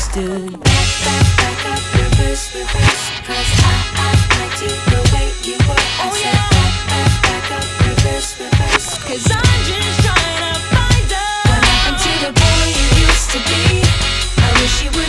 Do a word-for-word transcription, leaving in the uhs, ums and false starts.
misunderstood. Back, back, back up, reverse, reverse. Cause I, I liked you the way you were. I said,